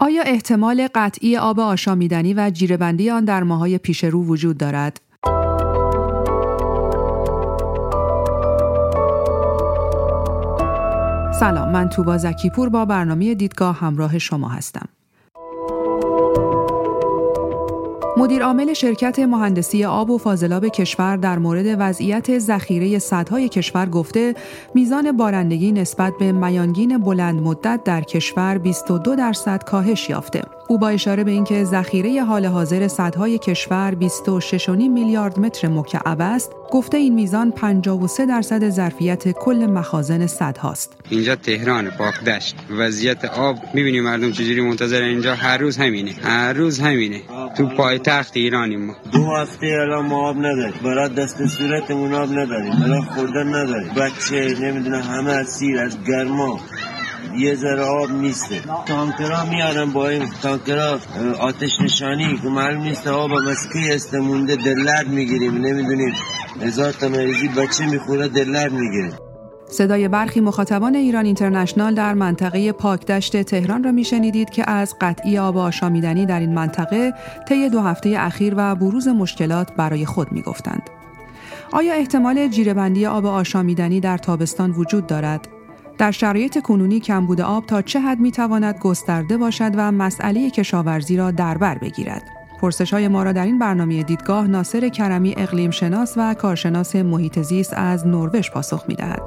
آیا احتمال قطعی آب آشامیدنی و جیره‌بندی آن در ماه‌های پیش رو وجود دارد؟ سلام، من توبا زکیپور با برنامه دیدگاه همراه شما هستم. مدیر عامل شرکت مهندسی آب و فاضلاب کشور در مورد وضعیت ذخیره سدهای کشور گفته میزان بارندگی نسبت به میانگین بلند مدت در کشور 22% کاهش یافته. او با اشاره به اینکه ذخیره حال حاضر سدهای کشور 26.5 میلیارد متر مکعب است، گفته این میزان 53% ظرفیت کل مخازن سدهاست. اینجا تهران پاکدشت، وضعیت آب می‌بینیم مردم چجوری منتظر اینجا، هر روز همینه. تو پایتخت ایرانیم ما 2 هفته الان ما آب نداریم، برای دست صورتمون آب نداریم، برای خوردن نداریم، بچه نمیدونه همه اسیر از گرما، یه ذره آب نیسته. تانکرها میارن، با این تانکرها آتش نشانی که معلوم نیست آب مسکی است مونده، دلر میگیریم، نمیدونیم 1000 تا مریضی بچه میخوره دلر میگیریم. صدای برخی مخاطبان ایران اینترنشنال در منطقه پاکدشت تهران را میشنیدید که از قطعی آب آشامیدنی در این منطقه طی 2 هفته اخیر و بروز مشکلات برای خود میگفتند. آیا احتمال جیره‌بندی آب آشامیدنی در تابستان وجود دارد؟ در شرایط کنونی کمبود آب تا چه حد میتواند گسترده باشد و مسئله کشاورزی را در بر بگیرد؟ پرسش‌های ما را در این برنامه دیدگاه ناصر کرمی، اقلیم شناس و کارشناس محیط زیست از نروژ پاسخ می‌دهد.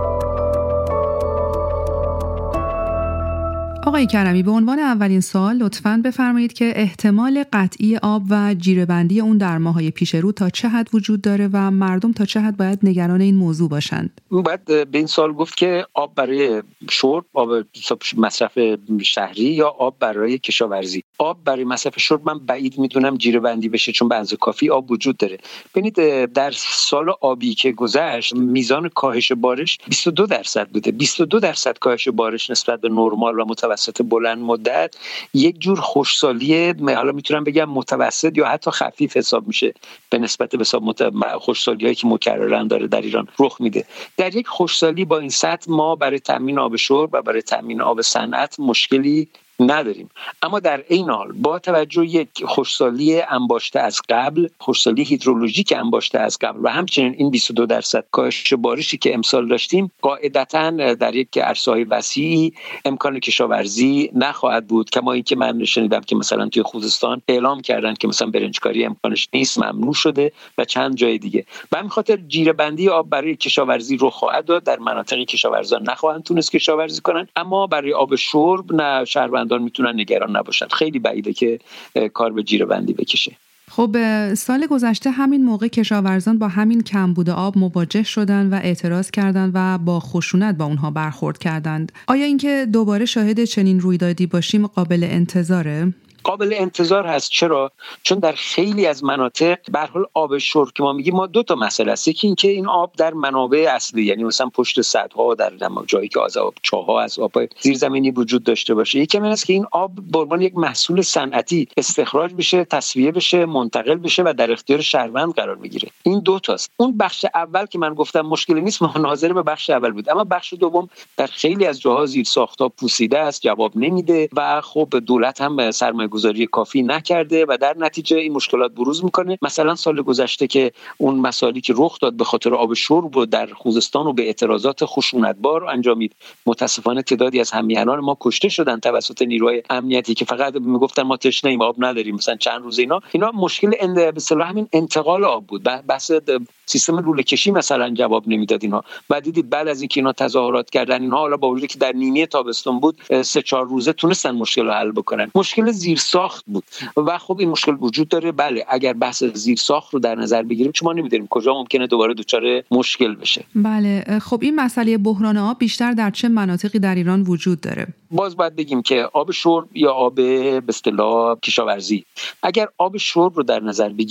آقای کرمی، به عنوان اولین سوال لطفاً بفرمایید که احتمال قطعی آب و جیره‌بندی اون در ماه‌های پیش رو تا چه حد وجود داره و مردم تا چه حد باید نگران این موضوع باشند؟ باید به این سوال گفت که آب برای شرب، آب مصرف شهری یا آب برای کشاورزی. آب برای مصرف شرب من بعید میدونم جیره‌بندی بشه، چون به اندازه کافی آب وجود داره. ببینید در سال آبی که گذشت میزان کاهش بارش 22% بوده. 22% کاهش بارش نسبت به نرمال و متوسط بلند مدت یک جور خشکسالی، حالا میتونم بگم متوسط یا حتی خفیف حساب میشه به نسبت به خشکسالی‌هایی که مکررن داره در ایران رخ میده. در یک خشکسالی با این سطح ما برای تامین آب شرب و برای تامین آب صنعت مشکلی نداریم. اما در این حال با توجه یک خشکسالی انباشته از قبل، خشکسالی هیدرولوژیک انباشته از قبل و همچنین این 22% کاهش بارشی که امسال داشتیم، قاعدتاً در یک عرصه‌های وسیعی امکان کشاورزی نخواهد بود. کما اینکه من شنیدم که مثلا توی خوزستان اعلام کردن که مثلا برنجکاری امکانش نیست، ممنوع شده و چند جای دیگه. به همین خاطر جیره‌بندی آب برای کشاورزی رخ خواهد داد. در مناطقی کشاورزان نخواهند تونست کشاورزی کنن، اما برای آب شرب نه شهروندان میتونن نگران نباشن. خیلی بعیده که کار به جیره‌بندی بکشه. خب سال گذشته همین موقع کشاورزان با همین کمبود آب مواجه شدند و اعتراض کردند و با خشونت با اونها برخورد کردند. آیا اینکه دوباره شاهد چنین رویدادی باشیم قابل انتظاره؟ قابل انتظار هست. چرا؟ چون در خیلی از مناطق به هر حال آب شرب که ما میگیم، ما 2 تا مسئله است. یکی این که این آب در منابع اصلی، یعنی مثلا پشت سدها، در جایی که چاه‌ها از آب زیرزمینی وجود داشته باشه. یکی این است که این آب به عنوان یک محصول صنعتی استخراج بشه، تصفیه بشه، منتقل بشه و در اختیار شهروند قرار بگیره. این 2 تاست. اون بخش اول که من گفتم مشکلی نیست، مناظره به بخش اول بود. اما بخش دوم در خیلی از جاها زیرساخت‌ها پوسیده است، جواب نمیده و خب دولت هم سرمایه‌گذاری کافی نکرده و در نتیجه این مشکلات بروز میکنه. مثلا سال گذشته که اون مسائلی که رخ داد به خاطر آب شرب و در خوزستان و به اعتراضات خشونتبار انجامید، متاسفانه تعدادی از همیهنان ما کشته شدن توسط نیروهای امنیتی که فقط میگفتن ما تشنه‌ایم، آب نداریم، مثلا چند روز اینا مشکل به اصطلاح همین انتقال آب بود. بحث سیستم لوله کشی مثلا جواب نمیداد اینها. بعد دیدید بعد از اینکه اینا تظاهرات کردن، اینها حالا با وجودی که در نیمه تابستون بود 3-4 روزه تونستن مشکل رو حل بکنن. مشکل زیرساخت بود و خب این مشکل وجود داره. بله، اگر بحث زیرساخت رو در نظر بگیریم، چون ما نمیدونیم کجا ممکنه دوباره دچار مشکل بشه. بله، خب این مسئله بحران آب بیشتر در چه مناطقی در ایران وجود داره؟ باز باید بگیم که آب شرب یا آب به اصطلاح کشاورزی، اگر آب شرب رو در نظر بگیریم،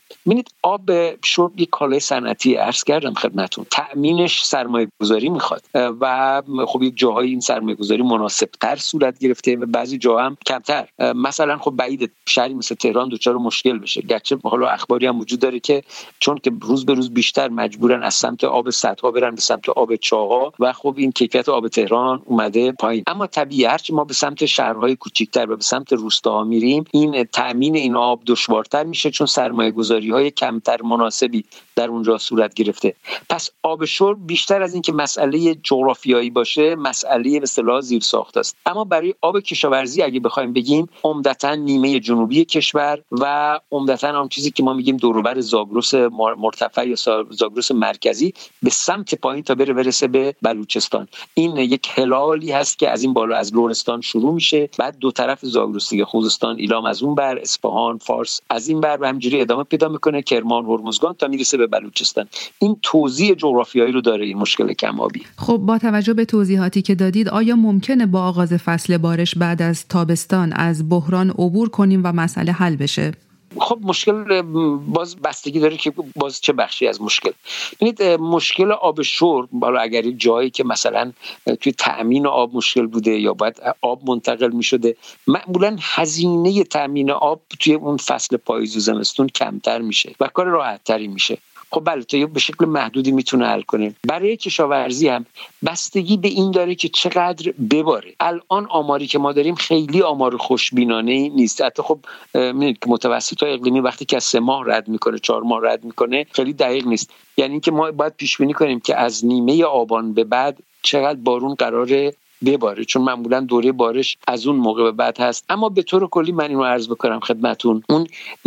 ببینید آب شرب یک کالای صنعتی، عرض کردم خدمتتون، تأمینش سرمایه‌گذاری میخواد و خب یک جاهای این سرمایه‌گذاری مناسب‌تر صورت گرفته و بعضی جاها هم کمتر. مثلا خب بعید شهری مثل تهران دچار مشکل بشه، گرچه حالا اخباری هم وجود داره که چون که روز به روز بیشتر مجبورن از سمت آب سدها برن به سمت آب چاها و خب این کیفیت آب تهران اومده پایین. اما طبیعی هرچی ما به سمت شهرهای کوچیک‌تر و به سمت روستاها میریم این تأمین این آب دشوارتر میشه چون سرمایه‌گذاری‌های کمتر مناسبی در اونجا صورت گرفته. پس آب شرب بیشتر از این که مسئله جغرافیایی باشه مسئله به اصطلاح زیرساخت است. اما برای آب کشاورزی اگه بخوایم بگیم عمدتاً نیمه جنوبی کشور و عمدتاً اون چیزی که ما میگیم دور و بر زاگرس مرتفع یا زاگرس مرکزی به سمت پایین تا برسه به بلوچستان. این یک هلالی هست که از این بالا از لرستان شروع میشه، بعد دو طرف زاگرس دیگه خوزستان ایلام از اون بر، اصفهان فارس از این بر و همینجوری ادامه پیدا میکنه، کرمان هرمزگان تا میرسه به بلوچستان. این توزیع جغرافیایی رو داره این مشکل کم آبی. خب با توجه به توضیحاتی که دادید آیا ممکنه با آغاز فصل بارش بعد از تابستان از بحران عبور کنیم و مسئله حل بشه؟ خب مشکل باز بستگی داره که باز چه بخشی از مشکل. ببینید مشکل آب شرب بالا اگر جایی که مثلا توی تأمین آب مشکل بوده یا باید آب منتقل می شده، معمولا هزینه تأمین آب توی اون فصل پاییز و زمستون کمتر میشه و کار راحت تری میشه. خب بله تا به شکل محدودی میتونه حل کنه. برای کشاورزی هم بستگی به این داره که چقدر بباره. الان آماری که ما داریم خیلی آمار خوشبینانه نیست. حتی خب می‌بینید که متوسطای اقلیمی وقتی که از 3 ماه رد میکنه 4 ماه رد میکنه خیلی دقیق نیست. یعنی اینکه ما باید پیش بینی کنیم که از نیمه آبان به بعد چقدر بارون قراره بباره، چون معمولا دوره بارش از اون موقع به بعد هست. اما به طور کلی من اینو عرض بکنم خدمتون، اون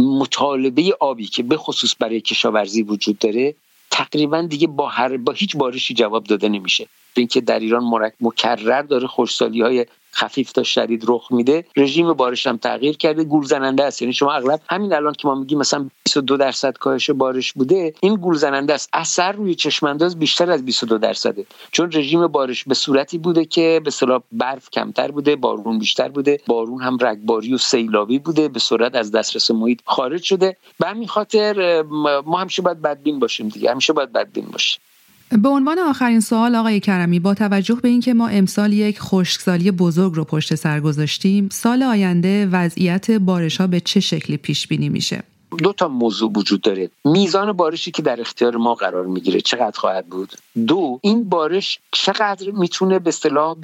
مطالبه آبی که به خصوص برای کشاورزی وجود داره تقریبا دیگه با هیچ بارشی جواب داده نمیشه. اینکه در ایران مکرر داره خشکسالی‌های خفیف تا شدید رخ میده، رژیم بارش هم تغییر کرده، گول زننده است. یعنی شما اغلب همین الان که ما میگیم مثلا 22% کاهش بارش بوده، این گول زننده است. اثر روی چشمانداز بیشتر از 22%، چون رژیم بارش به صورتی بوده که به اصطلاح برف کمتر بوده، بارون بیشتر بوده، بارون هم رگباری و سیلابی بوده، به سرعت از دسترس محیط خارج شده. به همین خاطر ما همیشه باید بدبین باشیم دیگه، همیشه باید بدبین باشیم. به عنوان آخرین سوال آقای کرمی، با توجه به اینکه ما امسال یک خشکسالی بزرگ رو پشت سر گذاشتیم، سال آینده وضعیت بارش‌ها به چه شکلی پیش بینی میشه؟ 2 موضوع وجود داره. میزان بارشی که در اختیار ما قرار میگیره چقدر خواهد بود؟ 2 این بارش چقدر میتونه به اصطلاح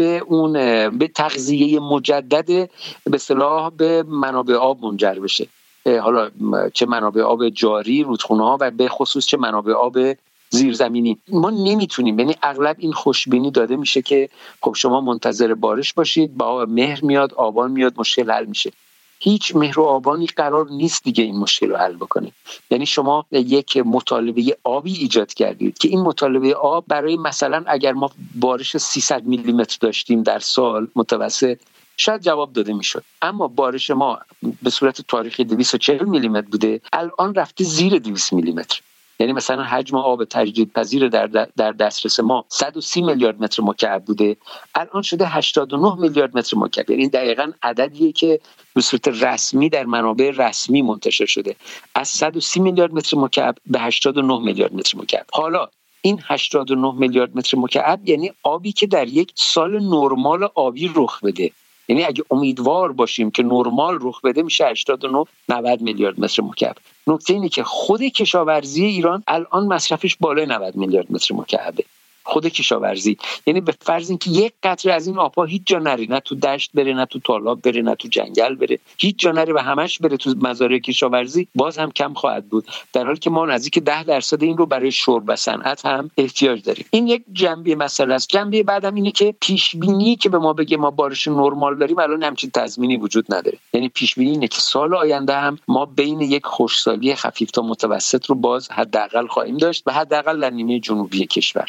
به تغذیه مجدد به اصطلاح به منابع آب منجر بشه. حالا چه منابع آب جاری، رودخونه‌ها و به خصوص چه منابع آب زیرزمینی. ما نمیتونیم، یعنی اغلب این خوشبینی داده میشه که خب شما منتظر بارش باشید، با مهر میاد آبان میاد مشکل حل میشه. هیچ مهر و آبانی قرار نیست دیگه این مشکل رو حل بکنه. یعنی شما یک مطالبه آبی ایجاد کردید که این مطالبه آب برای مثلا اگر ما بارش 300 میلیمتر داشتیم در سال متوسط شاید جواب داده میشد، اما بارش ما به صورت تاریخی 240 میلیمتر بوده، الان رفته زیر 200 میلیمتر. یعنی مثلا حجم آب تجدیدپذیر در دسترس ما 130 میلیارد متر مکعب بوده، الان شده 89 میلیارد متر مکعب. یعنی دقیقاً عددیه که به صورت رسمی در منابع رسمی منتشر شده، از 130 میلیارد متر مکعب به 89 میلیارد متر مکعب. حالا این 89 میلیارد متر مکعب یعنی آبی که در یک سال نرمال آبی رخ بده. یعنی اگه امیدوار باشیم که نرمال رخ بده میشه 89 90 میلیارد متر مکعب. نکته اینه که خود کشاورزی ایران الان مصرفش بالای 90 میلیارد متر مکعبه. خود کشاورزی یعنی به فرض اینکه یک قطره از این آبها هیچ جا نره، نه تو دشت بره، نه تو تالاب بره، نه تو جنگل بره، هیچ جا نره و همش بره تو مزارع کشاورزی، باز هم کم خواهد بود، در حالی که ما نزدیک 10% این رو برای شرب و صنعت هم احتیاج داریم. این یک جنبه مسئله است. جنبه بعدم اینه که پیش بینی که به ما بگه ما بارش نرمال داریم الان همچین تضمینی وجود نداره. یعنی پیش بینی اینه که سال آینده هم ما بین یک خشکسالی خفیف تا متوسط رو باز حداقل خواهیم داشت و حداقل در نیمه جنوبی کشور. و اگر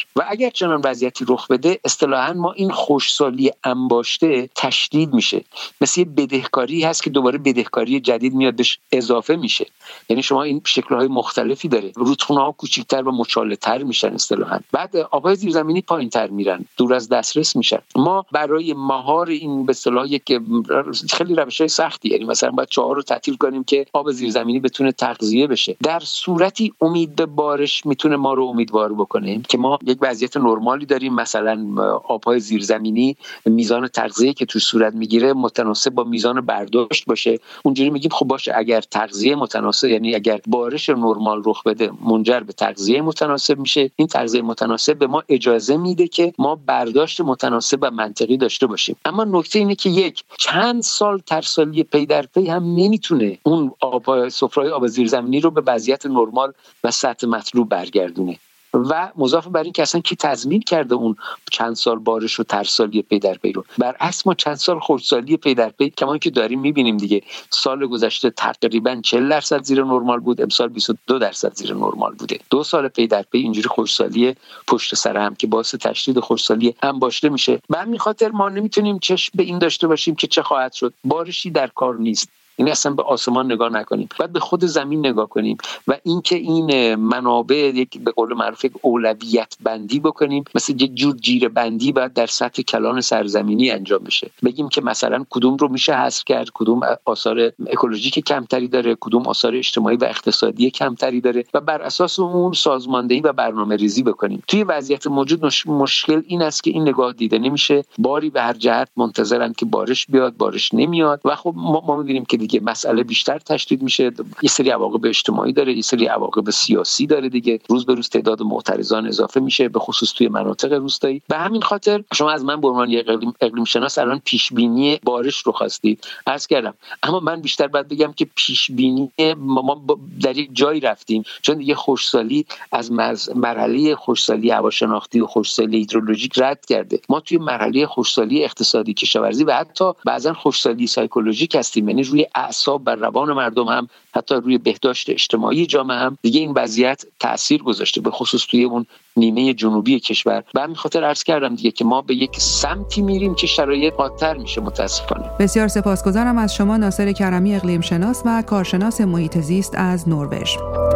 اگر چنان وضعیتی رخ بده اصطلاحاً ما این خشکسالی انباشته تشدید میشه، مثل یه بدهکاری هست که دوباره بدهکاری جدید میاد بهش اضافه میشه. یعنی شما این شکل‌های مختلفی داره، رودخونه‌ها کوچیک‌تر و مچاله‌تر میشن اصطلاحاً، بعد آب‌های زیرزمینی پایین‌تر میرن، دور از دسترس میشن. ما برای مهار این به اصطلاح که خیلی روش‌های سختی، یعنی مثلا باید چاه‌ها رو تعطیل کنیم که آب زیرزمینی بتونه تغذیه بشه. در صورتی امید به بارش میتونه ما رو امیدوار بکنه که ما یک وضعیت نرمالی داریم، مثلا آب‌های زیرزمینی میزان تغذیه که توش صورت میگیره متناسب با میزان برداشت باشه، اونجوری میگیم خب باشه اگر تغذیه متناسب، یعنی اگر بارش نرمال رخ بده منجر به تغذیه متناسب میشه، این تغذیه متناسب به ما اجازه میده که ما برداشت متناسب و منطقی داشته باشیم. اما نکته اینه که یک چند سال ترسالی پی در پی هم نمیتونه اون سفره‌های آب زیرزمینی رو به وضعیت نرمال و سطح مطلوب برگردونه. و مضاف بر این که اصلا کی تضمین کرده اون چند سال بارش و ترسالی پی در پی رو؟ برعکس ما چند سال خشکسالی پی در پی کما که داریم میبینیم دیگه. سال گذشته تقریبا 40% زیر نرمال بود، امسال 22% زیر نرمال بوده. 2 سال پی در پی اینجوری خشکسالی پشت سر هم که باعث تشدید خشکسالی انباشته میشه. به همین خاطر ما نمیتونیم چشم به این داشته باشیم که چه خواهد شد، بارشی در کار نیست. یعنی اصلا به آسمان نگاه نکنیم، باید به خود زمین نگاه کنیم و اینکه این منابع یک به قول معروف اولویت بندی بکنیم، مثل یک جور جیره بندی باید در سطح کلان سرزمینی انجام بشه. بگیم که مثلا کدوم رو میشه حذف کرد، کدوم آثار اکولوژیک کمتری داره، کدوم آثار اجتماعی و اقتصادی کمتری داره و بر اساس اون سازماندهی و برنامه‌ریزی بکنیم. توی وضعیت موجود مشکل این است که این نگاه دیده نمیشه، باری به هر جهت منتظرن که بارش بیاد، بارش نمیاد و خب ما می‌بینیم که دیگه مسئله بیشتر تشدید میشه. یه سری عواقب اجتماعی داره، یه سری عواقب سیاسی داره دیگه. روز به روز تعداد معترضان اضافه میشه، به خصوص توی مناطق روستایی. به همین خاطر شما از من به عنوان یک اقلیم شناس الان پیش بینی بارش رو خواستید، عرض کردم، اما من بیشتر باید بگم که پیش بینی ما در یک جایی رفتیم، چون دیگه خشکسالی از مرحله خشکسالی هواشناختی و خشکسالی هیدرولوژیک رد کرده. ما توی مرحله خشکسالی اقتصادی، کشاورزی و حتی بعضا خشکسالی سایکولوژیک هستیم، یعنی روی اعصاب و روان مردم هم، حتی روی بهداشت اجتماعی جامعه هم دیگه این وضعیت تأثیر گذاشته، به خصوص توی اون نیمه جنوبی کشور. به همین خاطر عرض کردم دیگه که ما به یک سمتی میریم که شرایط قاطر میشه متاسفانه. بسیار سپاسگزارم از شما ناصر کرمی، اقلیم شناس و کارشناس محیط زیست از نروژ.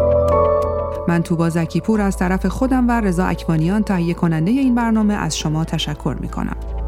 من توبا زکیپور از طرف خودم و رضا اکوانیان تهیه کننده این برنامه از شما تشکر میکنم.